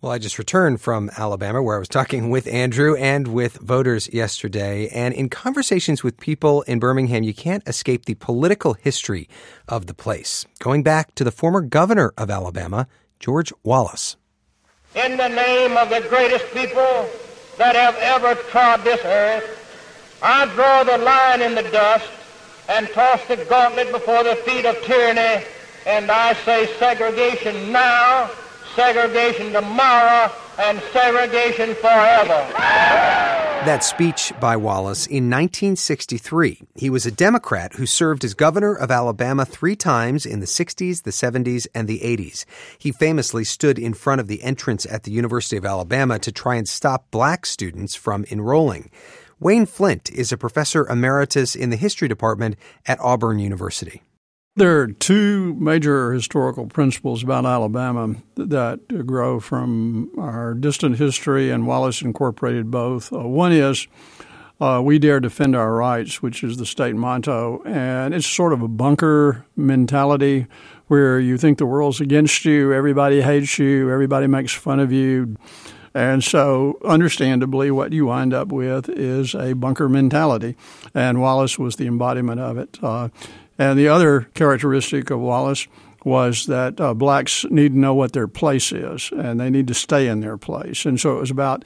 Well, I just returned from Alabama, where I was talking with Andrew and with voters yesterday. And in conversations with people in Birmingham, you can't escape the political history of the place, going back to the former governor of Alabama, George Wallace. In the name of the greatest people that have ever trod this earth, I draw the line in the dust and toss the gauntlet before the feet of tyranny, and I say segregation now, segregation tomorrow, and segregation forever. That speech by Wallace in 1963. He was a Democrat who served as governor of Alabama 3 times in the 60s, the 70s, and the 80s. He famously stood in front of the entrance at the University of Alabama to try and stop black students from enrolling. Wayne Flint is a professor emeritus in the history department at Auburn University. There are 2 major historical principles about Alabama that grow from our distant history, and Wallace incorporated both. One is we dare defend our rights, which is the state motto, and it's sort of a bunker mentality where you think the world's against you, everybody hates you, everybody makes fun of you. And so, understandably, what you wind up with is a bunker mentality, and Wallace was the embodiment of it. And the other characteristic of Wallace was that blacks need to know what their place is, and they need to stay in their place. And so it was about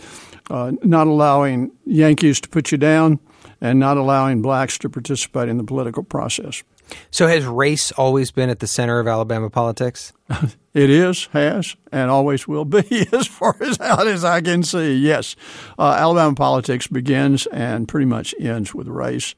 not allowing Yankees to put you down and not allowing blacks to participate in the political process. So has race always been at the center of Alabama politics? It has, and always will be as far as out as I can see, yes. Alabama politics begins and pretty much ends with race.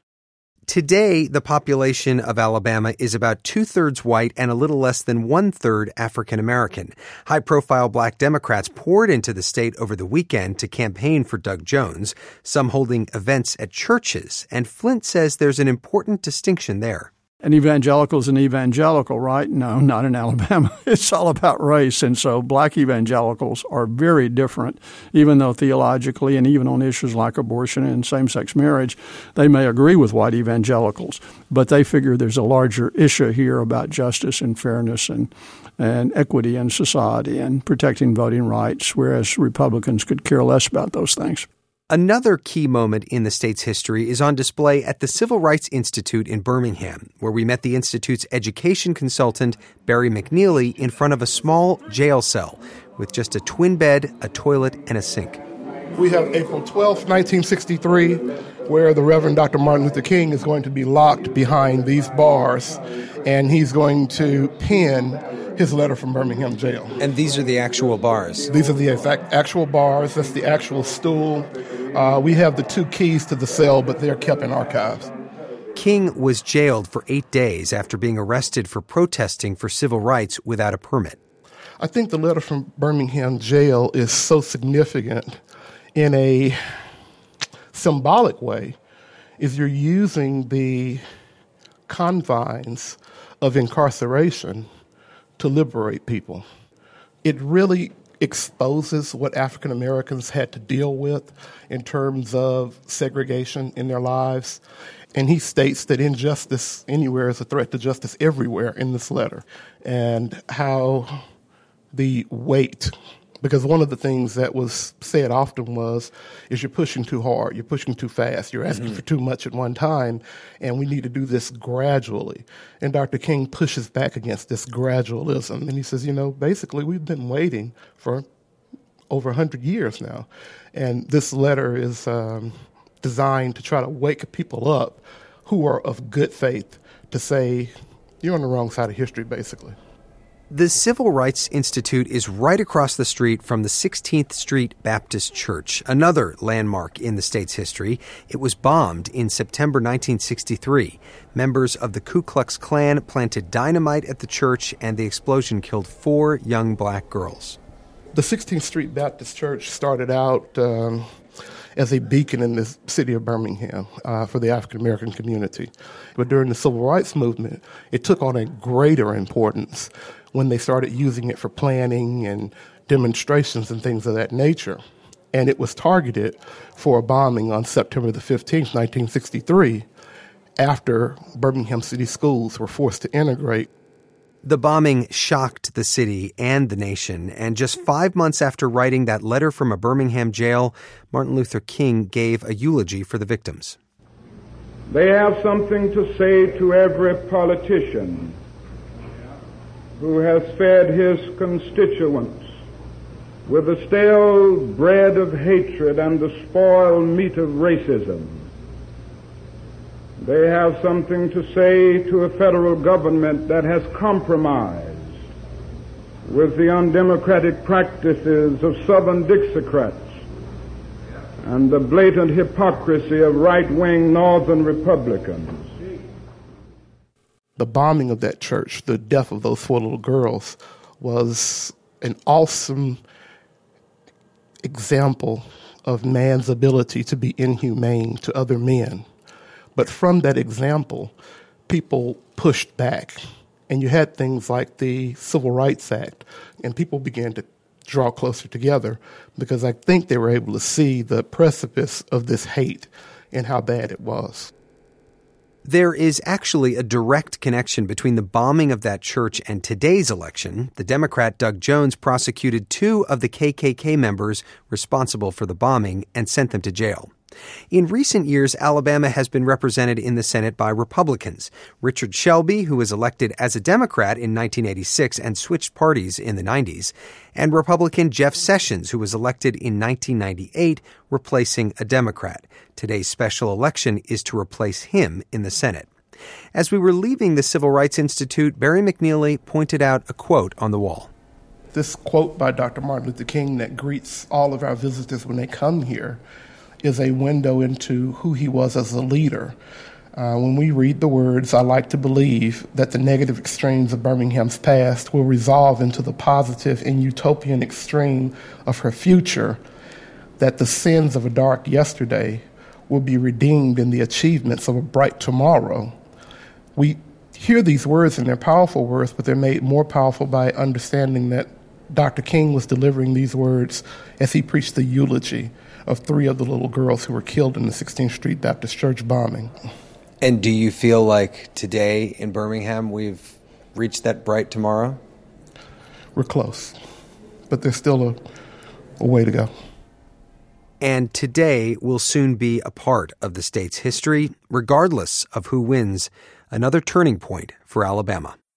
Today, the population of Alabama is about 2/3 white and a little less than 1/3 African American. High-profile black Democrats poured into the state over the weekend to campaign for Doug Jones, some holding events at churches. And Flint says there's an important distinction there. An evangelical is an evangelical, right? No, not in Alabama. It's all about race. And so black evangelicals are very different, even though theologically and even on issues like abortion and same-sex marriage, they may agree with white evangelicals. But they figure there's a larger issue here about justice and fairness and equity in society and protecting voting rights, whereas Republicans could care less about those things. Another key moment in the state's history is on display at the Civil Rights Institute in Birmingham, where we met the Institute's education consultant, Barry McNeely, in front of a small jail cell with just a twin bed, a toilet, and a sink. We have April 12th, 1963, where the Reverend Dr. Martin Luther King is going to be locked behind these bars, and he's going to pen his letter from Birmingham jail. And these are the actual bars? These are the actual bars. That's the actual stool. We have the 2 keys to the cell, but they're kept in archives. King was jailed for 8 days after being arrested for protesting for civil rights without a permit. I think the letter from Birmingham jail is so significant in a symbolic way, is you're using the confines of incarceration to liberate people. It really exposes what African Americans had to deal with in terms of segregation in their lives. And he states that injustice anywhere is a threat to justice everywhere in this letter, and how the weight, because one of the things that was said often is you're pushing too hard, you're pushing too fast, you're asking for too much at one time, and we need to do this gradually. And Dr. King pushes back against this gradualism, and he says, basically we've been waiting for over 100 years now. And this letter is designed to try to wake people up who are of good faith to say, you're on the wrong side of history, basically. The Civil Rights Institute is right across the street from the 16th Street Baptist Church, another landmark in the state's history. It was bombed in September 1963. Members of the Ku Klux Klan planted dynamite at the church, and the explosion killed 4 young black girls. The 16th Street Baptist Church started out as a beacon in the city of Birmingham for the African-American community. But during the Civil Rights Movement, it took on a greater importance when they started using it for planning and demonstrations and things of that nature. And it was targeted for a bombing on September the 15th, 1963, after Birmingham City Schools were forced to integrate The bombing shocked the city and the nation, and just 5 months after writing that letter from a Birmingham jail, Martin Luther King gave a eulogy for the victims. They have something to say to every politician who has fed his constituents with the stale bread of hatred and the spoiled meat of racism. They have something to say to a federal government that has compromised with the undemocratic practices of Southern Dixiecrats and the blatant hypocrisy of right-wing Northern Republicans. The bombing of that church, the death of those 4 little girls, was an awesome example of man's ability to be inhumane to other men. But from that example, people pushed back. And you had things like the Civil Rights Act, and people began to draw closer together because I think they were able to see the precipice of this hate and how bad it was. There is actually a direct connection between the bombing of that church and today's election. The Democrat Doug Jones prosecuted 2 of the KKK members responsible for the bombing and sent them to jail. In recent years, Alabama has been represented in the Senate by Republicans. Richard Shelby, who was elected as a Democrat in 1986 and switched parties in the 90s, and Republican Jeff Sessions, who was elected in 1998, replacing a Democrat. Today's special election is to replace him in the Senate. As we were leaving the Civil Rights Institute, Barry McNeely pointed out a quote on the wall. This quote by Dr. Martin Luther King that greets all of our visitors when they come here is a window into who he was as a leader. When we read the words, "I like to believe that the negative extremes of Birmingham's past will resolve into the positive and utopian extreme of her future, that the sins of a dark yesterday will be redeemed in the achievements of a bright tomorrow." We hear these words, and they're powerful words, but they're made more powerful by understanding that Dr. King was delivering these words as he preached the eulogy of 3 of the little girls who were killed in the 16th Street Baptist Church bombing. And do you feel like today in Birmingham we've reached that bright tomorrow? We're close, but there's still a way to go. And today will soon be a part of the state's history, regardless of who wins, another turning point for Alabama.